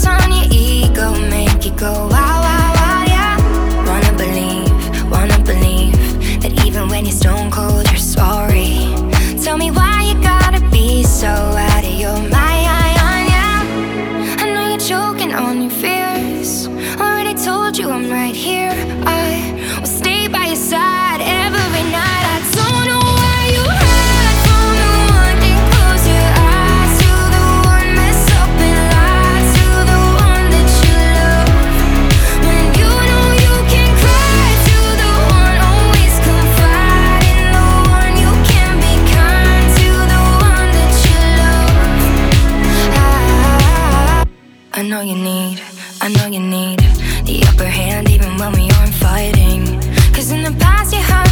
focus on your ego, make it go wow, wow, wow, yeah. Wanna believe that even when you're stone cold, you're sorry. Tell me why you gotta be so out of your mind, yeah. I know you're choking on your fears. Already told you I'm right here. I will stay by your side every night. I don't know where you hide from the one and close your eyes to the one mess up and lie to the one that you love. When you know you can cry to the one, always confide in the one. You can be kind to the one that you love. I know you need the upper hand even when we aren't fighting. 'Cause in the past you had